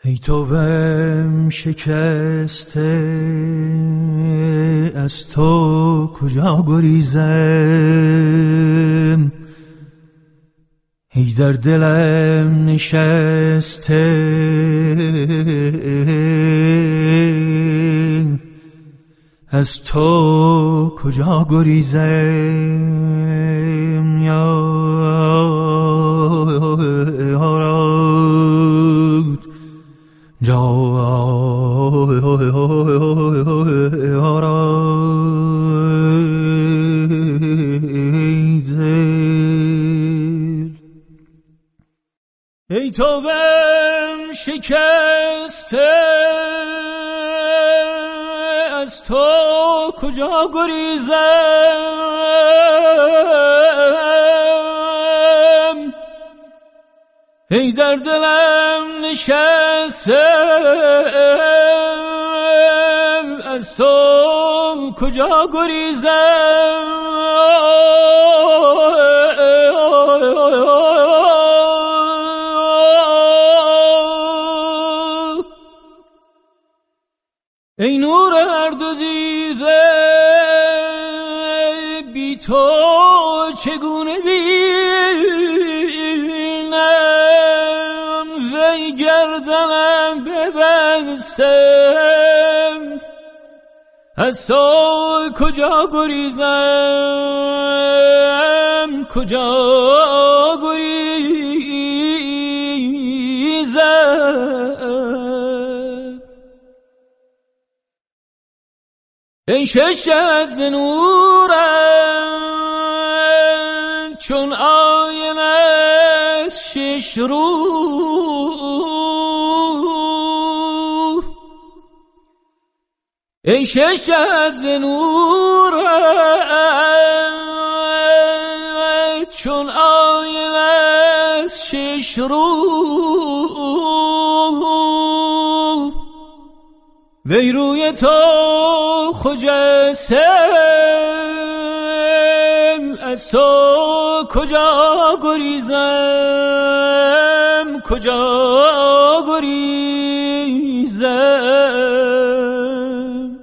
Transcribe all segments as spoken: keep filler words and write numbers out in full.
ای توبه‌ام شکسته، از تو کجا گریزم؟ ای در دلم نشسته، از تو کجا گریزم؟ یا ای توبه‌ام شکسته، از تو کجا گریزم؟ ای در دلم نشسته، از تو کجا گریزم؟ ای نور هر دو دیده، بی تو چگونه بینم؟ وی گردنم ببستم، از تو کجا گریزم؟ کجا گریزم؟ ای ششت ز نورم چون آینه از شش رو، ای ششت ز نورم چون آینه از شش رو، وی روی تو خجستم، از تو کجا گریزم؟ کجا گریزم؟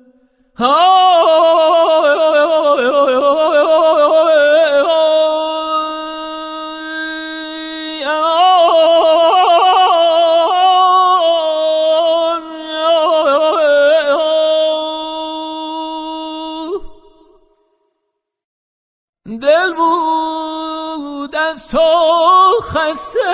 دل بود از تو خسته،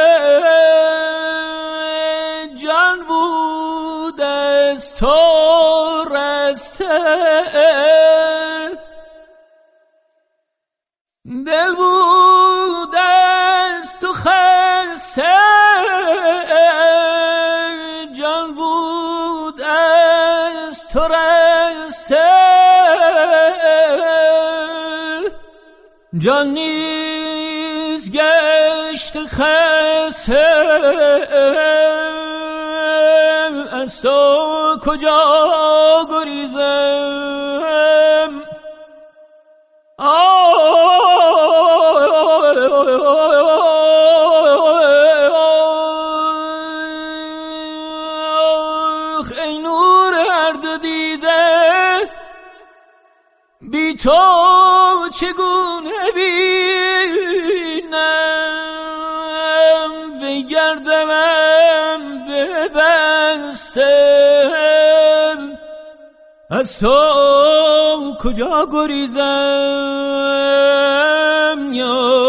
جان بود از تو رسته، دل بود از تو خسته، جان بود از تو رسته، جان نیز گشت خسته، از تو کجا گریزم؟ آخ ای نور هر دو دیده، بی تو چگونه بینم؟ وی گردنم ببستم، از تو کجا گریزم؟ یا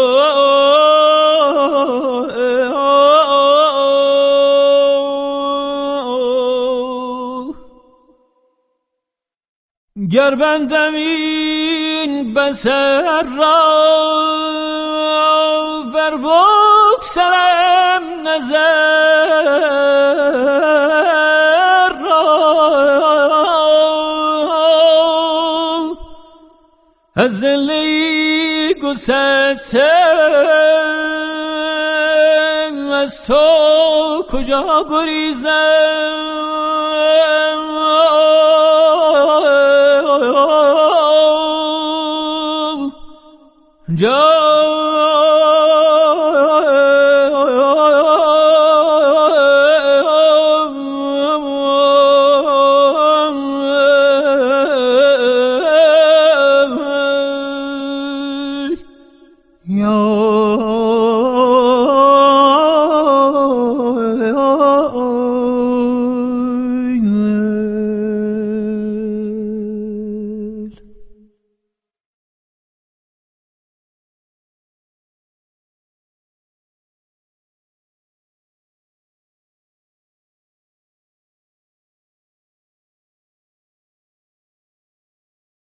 گر بندم این بصر را، ور بگسلم نظر را، از دل گسستم، از تو کجا گریزم؟ جا